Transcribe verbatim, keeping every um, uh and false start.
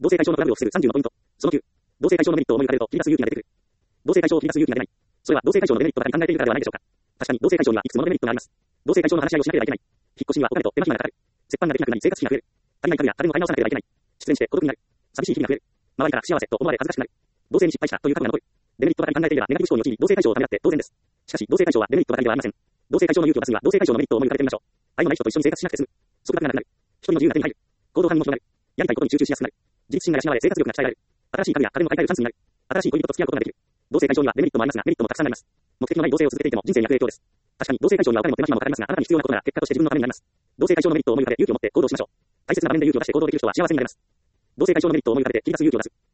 同性解消のトラブルを防ぐさんじゅうのポイント。そのきゅう。同性解消のメリットを思い浮かべると切り出す勇気が出てくる。同性解消を切り出す勇気が出ない。それは同性解消のデメリットばかり考えているからではないでしょうか。確かに同性解消にはいくつものデメリットがあります。同性解消の話し合いをしなければいけない。引っ越しにはお金と手間暇がかかる。折半ができなくなり生活費が増える。足りない家具や家電を買い直さなければいけない。失恋して孤独になる。寂しい日々が増える。周りから不幸せと思われ恥ずかしくなる。同性に失敗したという過去が残る。デメリットばかり考えていればネガティブ思考に陥り同性解消をためらって当然です。しかし同性解消はデメリットばかりではありません。同性解消の勇気を出すには同性解消のメリットを思い浮かべてみましょう。愛のない人と一緒に生活しなくて済む。束縛がなくなる。一人の自由が手に入る。行動範囲も広がる。やりたいことに集中しやすくなる。自立心が養われ生活力が鍛えられる。新しい家具や家電を買い替えるチャンスになる。新しい恋人と付き合うことができる。同性解消にはデメリットもありますがメリットもたくさんあります。目的のない同性を続けていても人生に悪影響です。確かに同性解消にはお金も手間暇もかかりますがあなたに必要なことなら結果として自分のためになります。同性解消のメリットを思い浮かべ勇気を持って行動しましょう。大切な場面で勇気を出して行動できる人は幸せになれます。同性解消のメリットを思い浮かべて切り出す勇気を出す。